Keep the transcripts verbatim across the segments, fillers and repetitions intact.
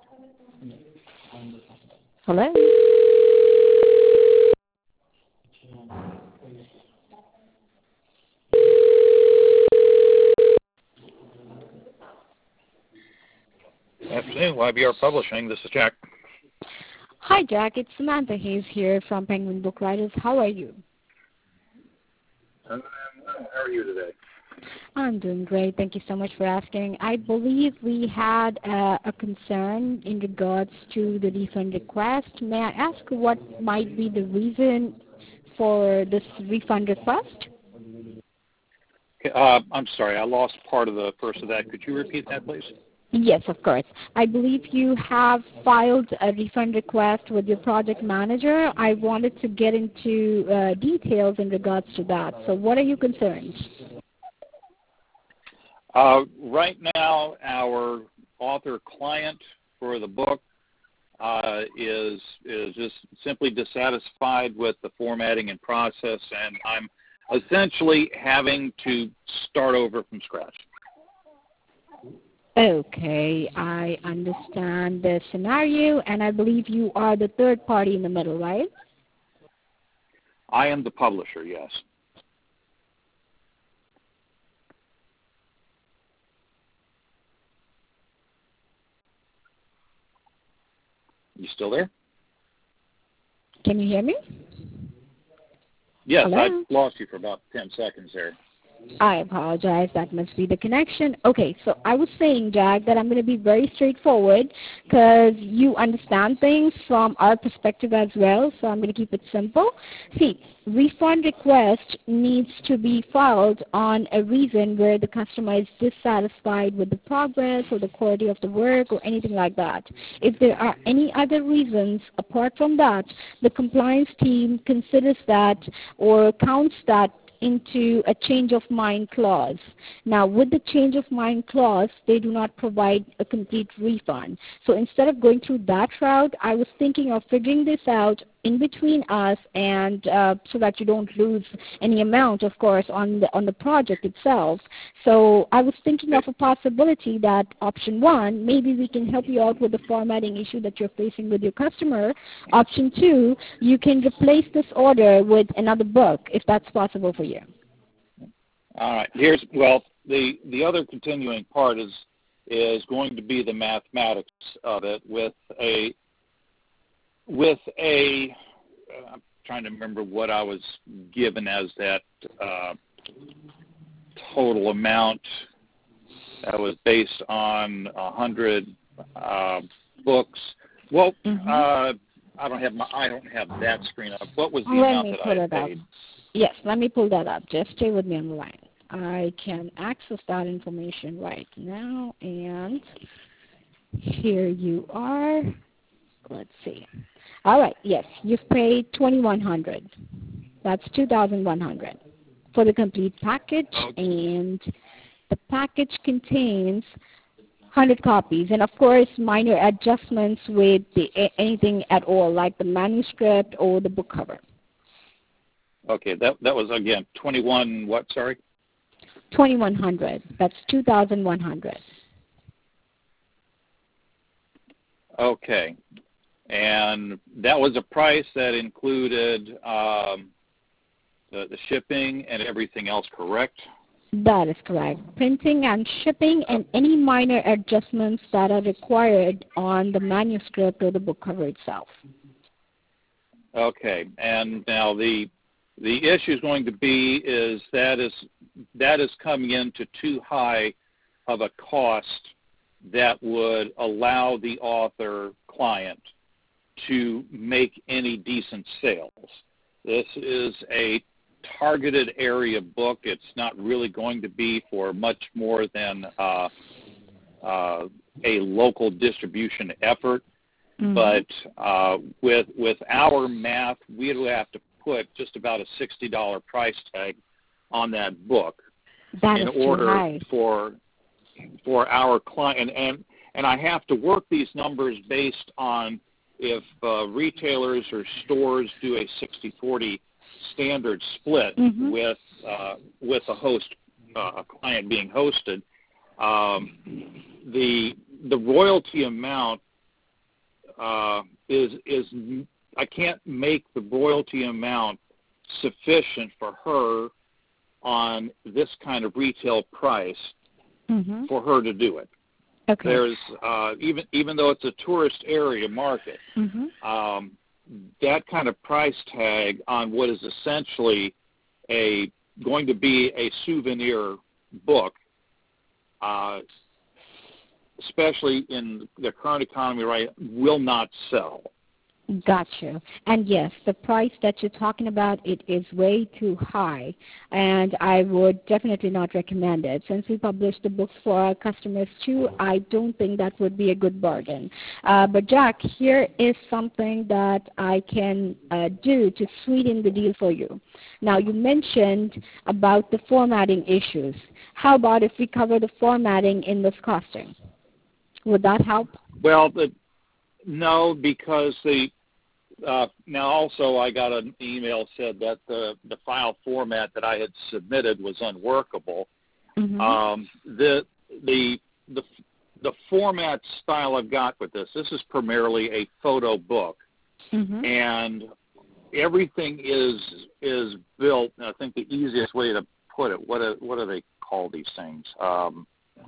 Hello? Afternoon, Y B R Publishing. This is Jack. Hi, Jack. It's Samantha Hayes here from Penguin Book Writers. How are you? Um, how are you today? I'm doing great. Thank you so much for asking. I believe we had uh, a concern in regards to the refund request. May I ask what might be the reason for this refund request? Uh, I'm sorry, I lost part of the first of that. Could you repeat that, please? Yes, of course. I believe you have filed a refund request with your project manager. I wanted to get into uh, details in regards to that. So what are your concerns? Uh, right now, our author client for the book uh, is is just simply dissatisfied with the formatting and process, and I'm essentially having to start over from scratch. Okay, I understand the scenario, and I believe you are the third party in the middle, right? I am the publisher, yes. You still there? Can you hear me? Yes, Hello? I lost you for about ten seconds there. I apologize. That must be the connection. Okay, so I was saying, Jack, that I'm going to be very straightforward because you understand things from our perspective as well, so I'm going to keep it simple. See, refund request needs to be filed on a reason where the customer is dissatisfied with the progress or the quality of the work or anything like that. If there are any other reasons apart from that, the compliance team considers that or counts that into a change of mind clause. Now, with the change of mind clause, they do not provide a complete refund. So instead of going through that route, I was thinking of figuring this out in between us, and uh, so that you don't lose any amount, of course, on the on the project itself. So I was thinking of a possibility that option one, maybe we can help you out with the formatting issue that you're facing with your customer. Option two, you can replace this order with another book, if that's possible for you. All right. Here's well, the the other continuing part is is going to be the mathematics of it with a with a. Uh, I'm trying to remember what I was given as that uh, total amount. That was based on a hundred uh, books. Well, Mm-hmm. uh, I don't have my I don't have that screen up. What was the Let amount me that pull I it up. paid? Yes, let me pull that up. Just stay with me on the line. I can access that information right now, and here you are. Let's see. All right, yes, you've paid twenty-one hundred dollars. That's two thousand one hundred dollars for the complete package, Okay. and the package contains one hundred copies, and of course minor adjustments with the, anything at all, like the manuscript or the book cover. Okay, that that was again twenty-one. What? Sorry. twenty-one hundred. That's two thousand one hundred. Okay, and that was a price that included um, the, the shipping and everything else, correct? That is correct. Printing and shipping and any minor adjustments that are required on the manuscript or the book cover itself. Okay, and now the the issue is going to be is that is that is coming into too high of a cost that would allow the author client to make any decent sales. This is a targeted area book. It's not really going to be for much more than uh, uh, a local distribution effort. Mm-hmm. But uh, with with our math, we would have to put just about a sixty dollars price tag on that book that in is order too high. for for our client. And, and and I have to work these numbers based on if uh, retailers or stores do a sixty forty standard split mm-hmm. with uh, with a host, uh, a client being hosted. Um, the the royalty amount uh, is is I can't make the royalty amount sufficient for her on this kind of retail price mm-hmm. for her to do it. Okay. There's uh, even even though it's a tourist area market, mm-hmm. um, that kind of price tag on what is essentially a going to be a souvenir book, uh, especially in the current economy, right, will not sell. Gotcha. And yes, the price that you're talking about, it is way too high, and I would definitely not recommend it. Since we publish the books for our customers too, I don't think that would be a good bargain. Uh, but Jack, here is something that I can uh, do to sweeten the deal for you. Now, you mentioned about the formatting issues. How about if we cover the formatting in this costing? Would that help? Well, the, no, because the Uh, now, also, I got an email said that the, the file format that I had submitted was unworkable. Mm-hmm. Um, the the the the format style I've got with this, this is primarily a photo book, mm-hmm. and everything is is built. I think the easiest way to put it, what are, what do they call these things? Um,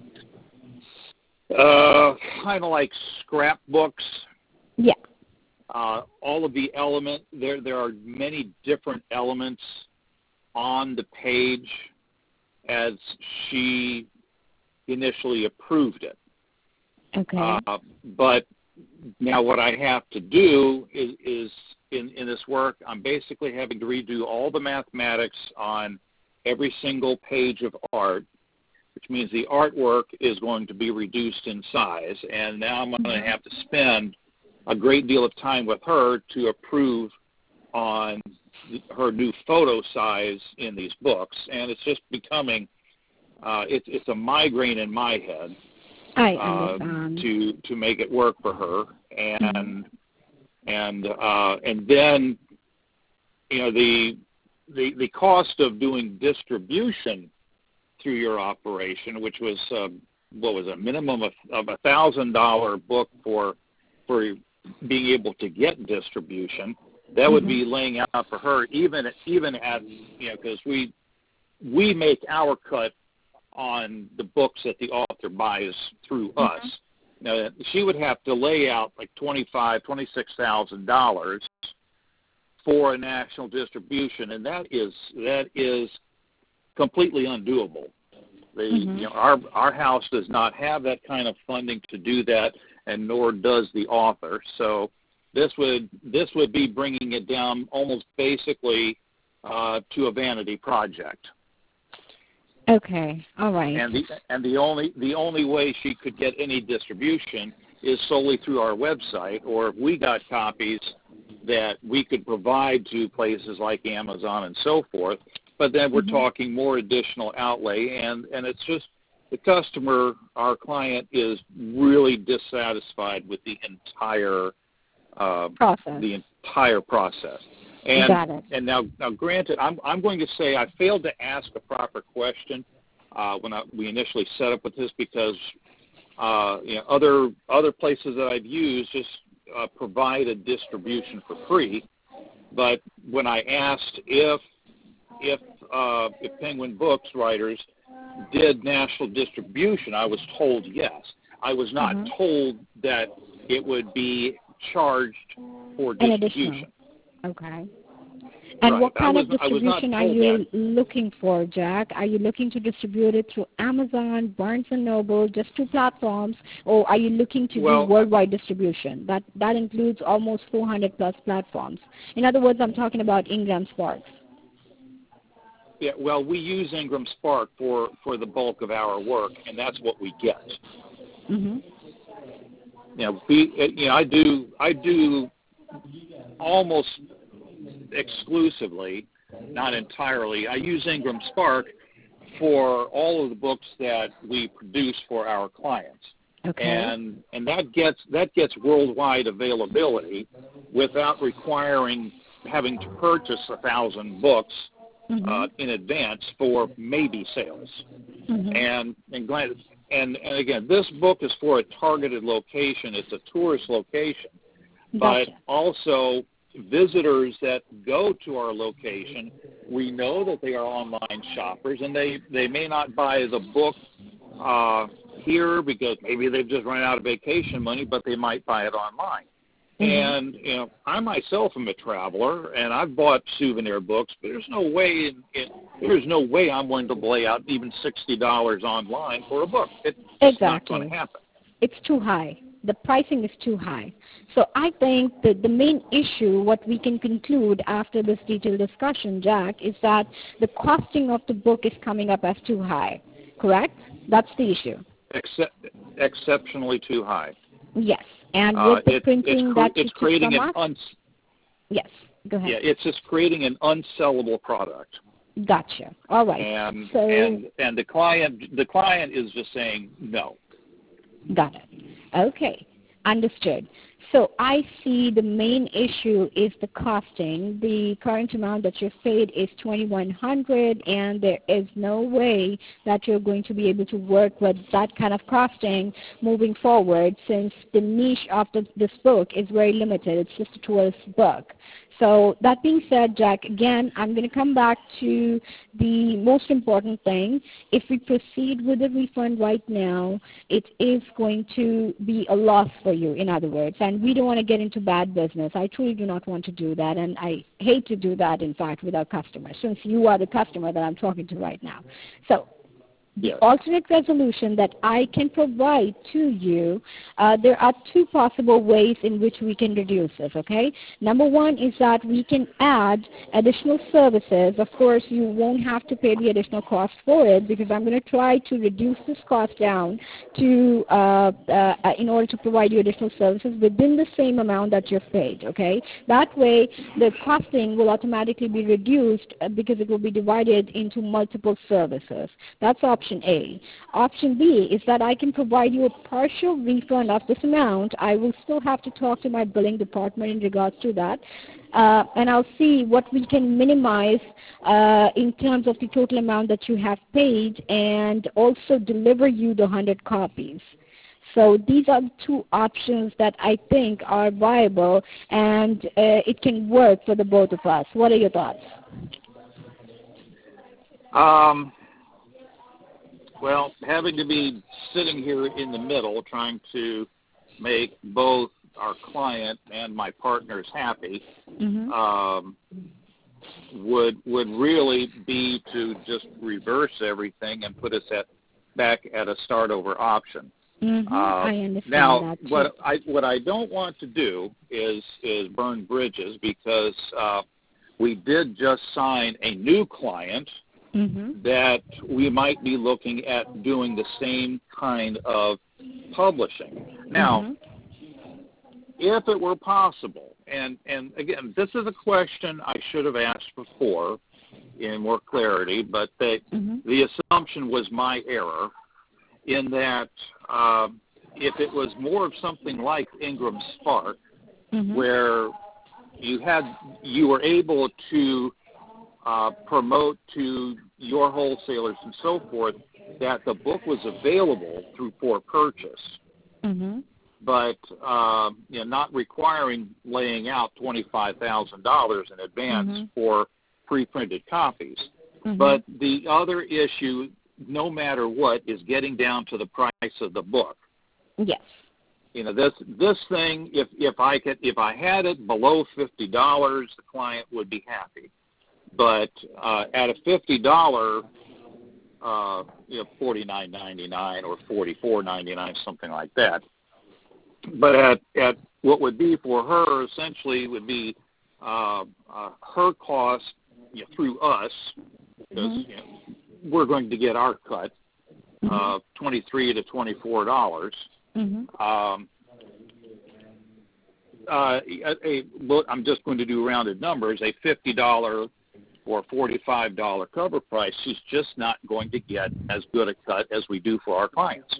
uh, kind of like scrapbooks. Yeah. Uh, all of the element there there are many different elements on the page as she initially approved it. Okay. Uh, but now what I have to do is, is in, in this work, I'm basically having to redo all the mathematics on every single page of art, which means the artwork is going to be reduced in size, and now I'm going to have to spend a great deal of time with her to approve on her new photo size in these books, and it's just becoming uh, it's it's a migraine in my head. I uh, understand. to to make it work for her, and mm-hmm. and uh, and then you know the the the cost of doing distribution through your operation, which was uh, what was a minimum of, of a thousand dollar book for for being able to get distribution, that mm-hmm. would be laying out for her, even even at you know because we we make our cut on the books that the author buys through mm-hmm. us. Now she would have to lay out like twenty-five, twenty-six thousand dollars for a national distribution, and that is that is completely undoable. The, mm-hmm. you know, our our house does not have that kind of funding to do that, and nor does the author. So this would this would be bringing it down almost basically uh, to a vanity project. Okay, all right. And the and the only the only way she could get any distribution is solely through our website, or if we got copies that we could provide to places like Amazon and so forth. But then we're mm-hmm. talking more additional outlay, and, and it's just the customer, our client, is really dissatisfied with the entire uh, process. The entire process. And Got it. and now now granted, I'm I'm going to say I failed to ask a proper question uh, when I, we initially set up with this because uh, you know other other places that I've used just uh, provide a distribution for free, but when I asked if if uh, if Penguin Books writers did national distribution, I was told yes. I was not mm-hmm. told that it would be charged for distribution. Okay. And right. what kind was, of distribution are you that. looking for, Jack? Are you looking to distribute it through Amazon, Barnes and Noble, just two platforms, or are you looking to well, do worldwide distribution? That that includes almost four hundred plus platforms. In other words, I'm talking about Ingram Spark. Yeah, well, we use Ingram Spark for, for the bulk of our work, and that's what we get. Mm-hmm. You know, we, you know, I do I do almost exclusively, not entirely. I use Ingram Spark for all of the books that we produce for our clients. Okay. And and that gets that gets worldwide availability without requiring having to purchase a thousand books mm-hmm. uh, in advance for maybe sales. Mm-hmm. And and and and again, this book is for a targeted location. It's a tourist location. But Gotcha. also, visitors that go to our location, we know that they are online shoppers, and they, they may not buy the book uh, here because maybe they've just run out of vacation money, but they might buy it online. Mm-hmm. And, you know, I myself am a traveler, and I've bought souvenir books, but there's no way in, in, there's no way I'm willing to lay out even sixty dollars online for a book. It, it's exactly. not going to happen. It's too high. The pricing is too high. So I think that the main issue, what we can conclude after this detailed discussion, Jack, is that the costing of the book is coming up as too high, correct? That's the issue. Except, exceptionally too high. Yes, and with uh, the it, printing it's, that it's you creating took an from us? uns- Yes, go ahead. Yeah, it's just creating an unsellable product. Gotcha. All right. And so, and and the client the client is just saying no. Got it. Okay, understood. So I see the main issue is the costing. The current amount that you've paid is twenty-one hundred dollars, and there is no way that you're going to be able to work with that kind of costing moving forward, since the niche of the, this book is very limited. It's just a tourist book. So that being said, Jack, again, I'm going to come back to the most important thing. If we proceed with the refund right now, it is going to be a loss for you, in other words, and we don't want to get into bad business. I truly do not want to do that, and I hate to do that, in fact, with our customers, since you are the customer that I'm talking to right now. So the yes. alternate resolution that I can provide to you, uh, there are two possible ways in which we can reduce this, okay? Number one is that we can add additional services. Of course, you won't have to pay the additional cost for it, because I'm going to try to reduce this cost down to, uh, uh, in order to provide you additional services within the same amount that you've paid, okay? That way, the costing will automatically be reduced uh, because it will be divided into multiple services. That's option Option A. Option B is that I can provide you a partial refund of this amount. I will still have to talk to my billing department in regards to that, uh, and I'll see what we can minimize uh, in terms of the total amount that you have paid, and also deliver you the one hundred copies. So these are the two options that I think are viable, and uh, it can work for the both of us. What are your thoughts? Um. Well, having to be sitting here in the middle trying to make both our client and my partners happy mm-hmm. um, would would really be to just reverse everything and put us at back at a start over option. Mm-hmm. Uh, I understand now, that too. what I what I don't want to do is is burn bridges, because uh, we did just sign a new client. Mm-hmm. that we might be looking at doing the same kind of publishing. Now, mm-hmm. if it were possible, and, and again, this is a question I should have asked before in more clarity, but the, mm-hmm. the assumption was my error, in that uh, if it was more of something like Ingram Spark, mm-hmm. where you had you were able to Uh, promote to your wholesalers and so forth that the book was available through for purchase, mm-hmm. but uh, you know, not requiring laying out twenty-five thousand dollars in advance mm-hmm. for pre-printed copies. Mm-hmm. But the other issue, no matter what, is getting down to the price of the book. Yes. You know, this this thing, if if I could, if I had it below fifty dollars, the client would be happy. But uh, at a fifty dollars, uh, you know, forty-nine ninety-nine or forty-four ninety-nine, something like that. But at, at what would be for her essentially would be uh, uh, her cost, you know, through us, because mm-hmm. you know, we're going to get our cut, mm-hmm. uh, twenty-three to twenty-four dollars. Mm-hmm. Um, uh, a, a, look, I'm just going to do rounded numbers. A fifty dollars or forty-five dollars cover price, she's just not going to get as good a cut as we do for our clients.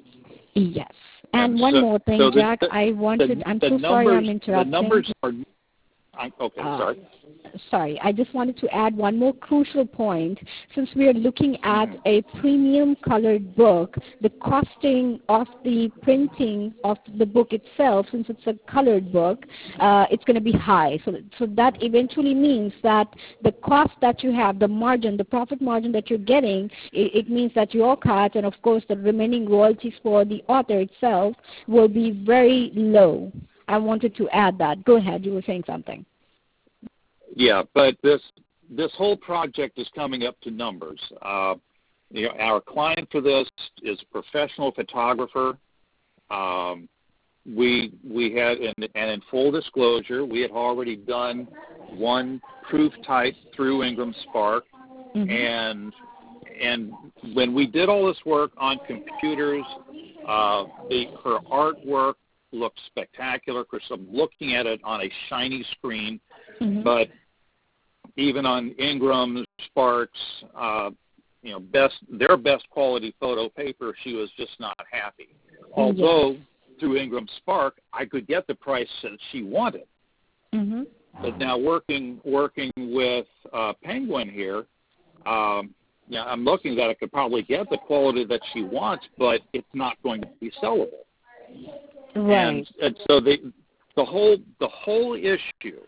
Yes. And, and one so, more thing, so the, Jack, the, I wanted, the, I'm the so numbers, sorry I'm interrupting. The numbers are, I, okay, uh, sorry. Sorry, I just wanted to add one more crucial point. Since we are looking at a premium colored book, the costing of the printing of the book itself, since it's a colored book, uh, it's going to be high. So, so that eventually means that the cost that you have, the margin, the profit margin that you're getting, it, it means that your cut and, of course, the remaining royalties for the author itself will be very low. I wanted to add that. Go ahead. You were saying something. Yeah, but this this whole project is coming up to numbers. Uh, you know, our client for this is a professional photographer. Um, we we had, and, and in full disclosure, we had already done one proof type through Ingram Spark, mm-hmm. and and when we did all this work on computers, uh, the, her artwork looked spectacular. Because I'm looking at it on a shiny screen. Mm-hmm. But even on Ingram, Sparks, uh, you know, best their best quality photo paper, she was just not happy. Although yes. through Ingram Spark, I could get the price that she wanted. Mm-hmm. But now working working with uh, Penguin here, um, yeah, I'm looking that I could probably get the quality that she wants, but it's not going to be sellable. Right. And, and so the the whole the whole issue.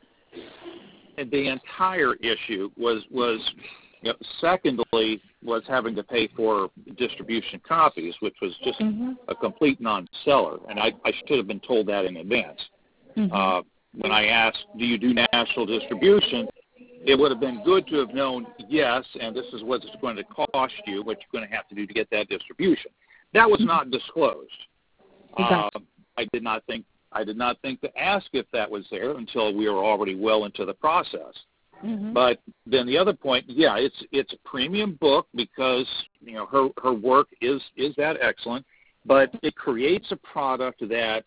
And the entire issue was, was you know, secondly, was having to pay for distribution copies, which was just mm-hmm. a complete non-seller. And I, I should have been told that in advance. Mm-hmm. Uh, when I asked, do you do national distribution, it would have been good to have known, yes, and this is what it's going to cost you, what you're going to have to do to get that distribution. That was mm-hmm. not disclosed. Exactly. Uh, I did not think I did not think to ask if that was there until we were already well into the process. Mm-hmm. But then the other point, yeah, it's it's a premium book because you know her her work is is that excellent, but it creates a product that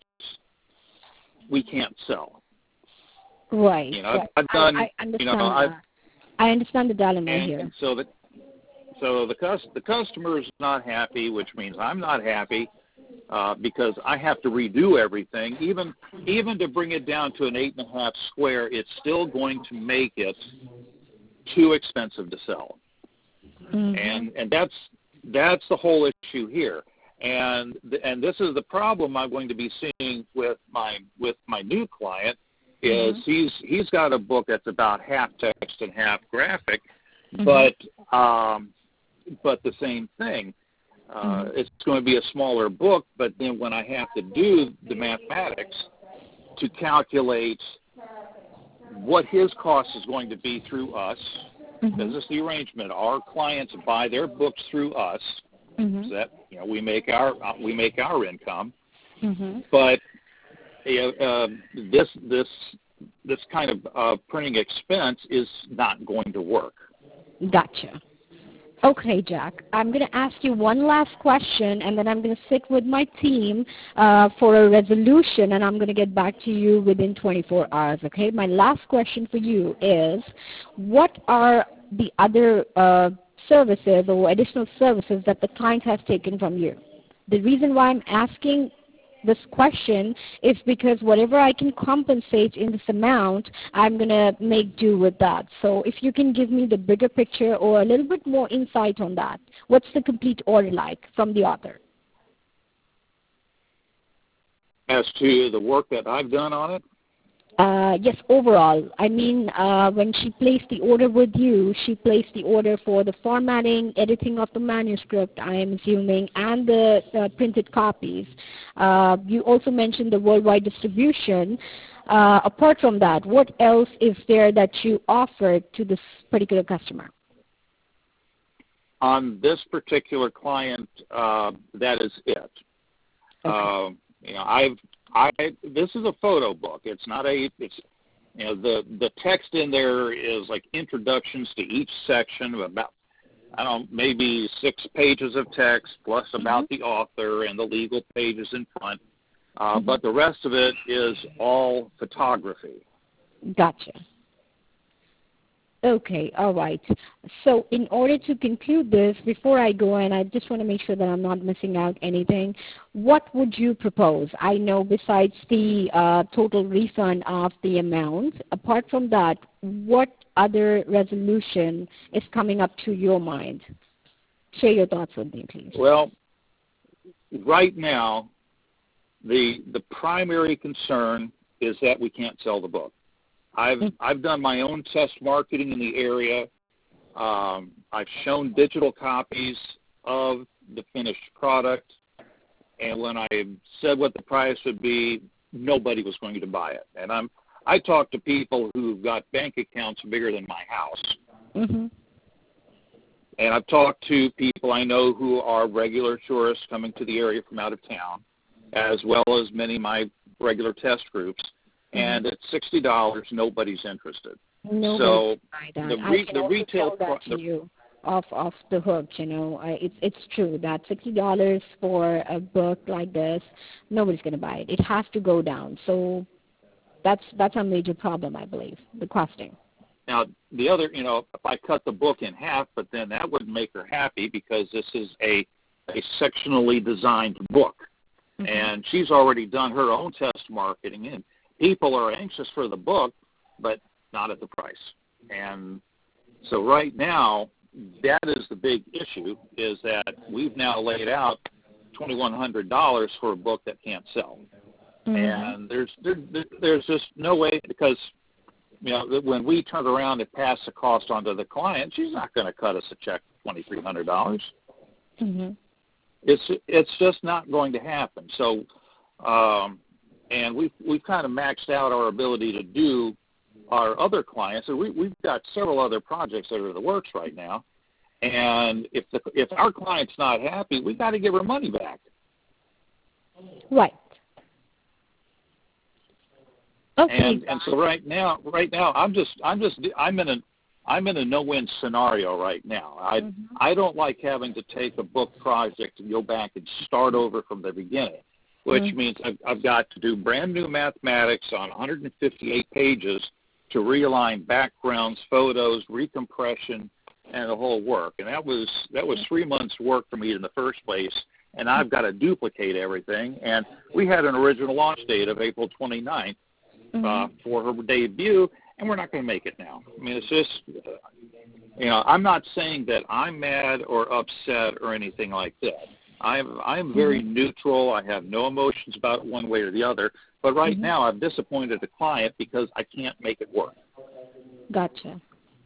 we can't sell. Right. You know, right. I've done. I, I understand you know, I've, I understand the dilemma and, here. And so the so the cus- the customer is not happy, which means I'm not happy. Uh, because I have to redo everything, even even to bring it down to an eight and a half square, it's still going to make it too expensive to sell, mm-hmm. and and that's that's the whole issue here, and and this is the problem I'm going to be seeing with my with my new client is mm-hmm. he's he's got a book that's about half text and half graphic, mm-hmm. but um, but the same thing. Uh, mm-hmm. It's going to be a smaller book, but then when I have to do the mathematics to calculate what his cost is going to be through us, mm-hmm. because this is the arrangement. Our clients buy their books through us, mm-hmm. so that you know we make our uh, we make our income, mm-hmm. but uh, uh, this this this kind of uh, printing expense is not going to work. Gotcha. Okay, Jack, I'm going to ask you one last question, and then I'm going to sit with my team uh, for a resolution, and I'm going to get back to you within twenty-four hours, okay? My last question for you is, what are the other uh, services or additional services that the client has taken from you? The reason why I'm asking this question is because whatever I can compensate in this amount, I'm going to make do with that. So if you can give me the bigger picture or a little bit more insight on that, what's the complete order like from the author? As to the work that I've done on it? Uh, yes, overall. I mean, uh, when she placed the order with you, she placed the order for the formatting, editing of the manuscript, I am assuming, and the uh, printed copies. Uh, you also mentioned the worldwide distribution. Uh, apart from that, what else is there that you offered to this particular customer? On this particular client, uh, that is it. Okay. Uh, you know, I've I this is a photo book. It's not a it's you know the the text in there is like introductions to each section of about I don't know, maybe six pages of text plus about mm-hmm. the author and the legal pages in front. Uh, mm-hmm. But the rest of it is all photography. Gotcha. Okay, all right. So in order to conclude this, before I go in, I just want to make sure that I'm not missing out anything. What would you propose? I know besides the uh, total refund of the amount, apart from that, what other resolution is coming up to your mind? Share your thoughts with me, please. Well, right now, the the primary concern is that we can't sell the book. I've I've done my own test marketing in the area. Um, I've shown digital copies of the finished product, and when I said what the price would be, nobody was going to buy it. And I'm I talked to people who've got bank accounts bigger than my house, Mm-hmm. and I've talked to people I know who are regular tourists coming to the area from out of town, as well as many of my regular test groups. And at sixty dollars, nobody's interested. Nobody so buy that. the, re- I can the also retail tell that pro- to you off off the hook. You know, I, it's it's true that sixty dollars for a book like this, nobody's going to buy it. It has to go down. So that's that's a major problem, I believe, the costing. Now the other, you know, if I cut the book in half, but then that wouldn't make her happy because this is a a sectionally designed book, mm-hmm. and she's already done her own test marketing and. People are anxious for the book, but not at the price. And so right now, that is the big issue, is that we've now laid out twenty-one hundred dollars for a book that can't sell. Mm-hmm. And there's there, there's just no way, because you know when we turn around and pass the cost on to the client, she's not going to cut us a check for twenty-three hundred dollars. Mm-hmm. It's it's just not going to happen. So. Um, And we've, we've kind of maxed out our ability to do our other clients. So we, we've got several other projects that are in the works right now. And if the, if our client's not happy, we got to give her money back. Right. Okay. And and so right now, right now, I'm just I'm just I'm in a I'm in a no-win scenario right now. I mm-hmm. I don't like having to take a book project and go back and start over from the beginning. Which mm-hmm. means I've, I've got to do brand new mathematics on one hundred fifty-eight pages to realign backgrounds, photos, recompression, and the whole work. And that was that was three months' work for me in the first place. And I've got to duplicate everything. And we had an original launch date of April twenty-ninth mm-hmm. uh, for her debut, and we're not going to make it now. I mean, it's just, uh, you know, I'm not saying that I'm mad or upset or anything like that. I'm I'm very mm-hmm. neutral. I have no emotions about it one way or the other. But right mm-hmm. now, I've disappointed the client because I can't make it work. Gotcha.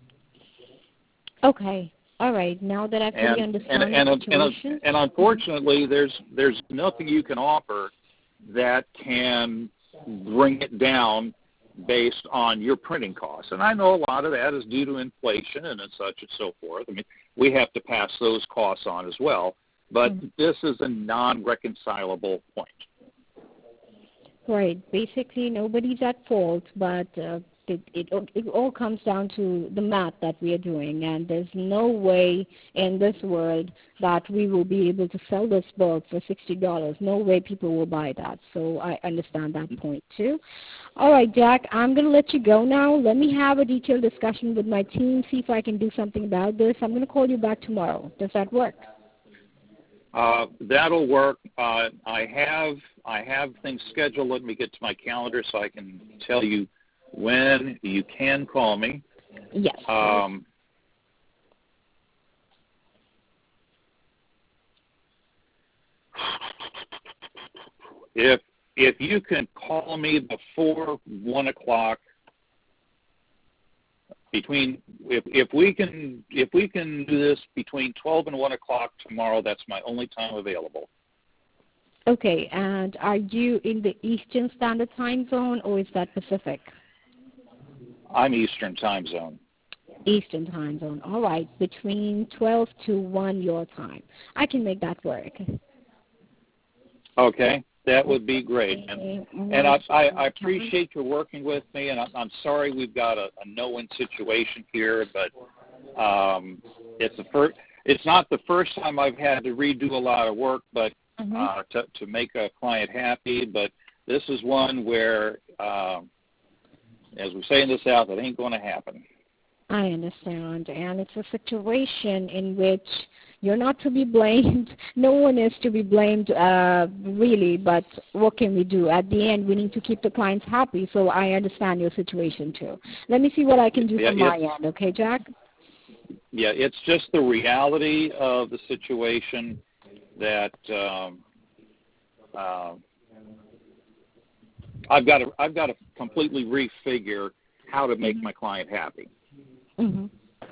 Okay. All right. Now that I fully and, understand and, and, the situation, and, and unfortunately, mm-hmm. there's there's nothing you can offer that can bring it down based on your printing costs. And I know a lot of that is due to inflation and such and so forth. I mean, we have to pass those costs on as well. But mm-hmm. this is a non-reconcilable point. Right. Basically, nobody's at fault, but uh, it, it, it all comes down to the math that we are doing, and there's no way in this world that we will be able to sell this book for sixty dollars. No way people will buy that. So I understand that mm-hmm. point, too. All right, Jack, I'm going to let you go now. Let me have a detailed discussion with my team, see if I can do something about this. I'm going to call you back tomorrow. Does that work? Uh, that'll work. Uh, I have I have things scheduled. Let me get to my calendar so I can tell you when you can call me. Yes. Um, if if you can call me before one o'clock, between if if we can if we can do this between twelve and one o'clock tomorrow, that's my only time available. Okay, and are you in the Eastern Standard Time Zone or is that Pacific? I'm Eastern Time Zone. Eastern Time Zone. All right, between twelve to one your time. I can make that work. Okay. That would be great, and, and I, I, I appreciate you working with me. And I, I'm sorry we've got a, a no-win situation here, but um, it's the first. It's not the first time I've had to redo a lot of work, but mm-hmm. uh, to, to make a client happy. But this is one where, um, as we say in the South, it ain't going to happen. I understand, and it's a situation in which you're not to be blamed. No one is to be blamed, uh, really, but what can we do? At the end, we need to keep the clients happy, so I understand your situation, too. Let me see what I can do Yeah, from my end, okay, Jack? Yeah, it's just the reality of the situation that um, uh, I've got to I've got to completely refigure how to make Mm-hmm. my client happy. Mm-hmm.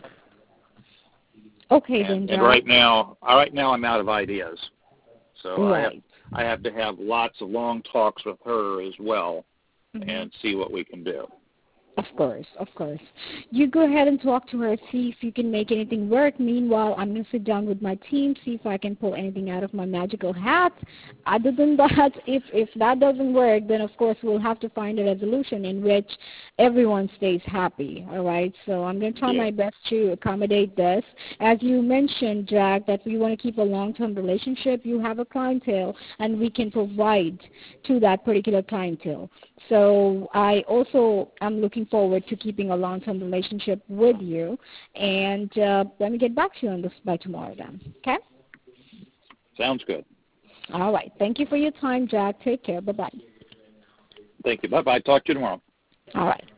Okay, and, then, Jack. and right now, right now I'm out of ideas. So Right. I have I have to have lots of long talks with her as well, Mm-hmm. and see what we can do. Of course, of course. You go ahead and talk to her, see if you can make anything work. Meanwhile, I'm going to sit down with my team, see if I can pull anything out of my magical hat. Other than that, if, if that doesn't work, then of course we'll have to find a resolution in which everyone stays happy, all right? So I'm going to try Yeah. my best to accommodate this. As you mentioned, Jack, that we want to keep a long-term relationship. You have a clientele, and we can provide to that particular clientele. So I also am looking forward to keeping a long-term relationship with you, and uh, let me get back to you on this by tomorrow then, okay? Sounds good. All right. Thank you for your time, Jack. Take care. Bye-bye. Thank you. Bye-bye. Talk to you tomorrow. All right.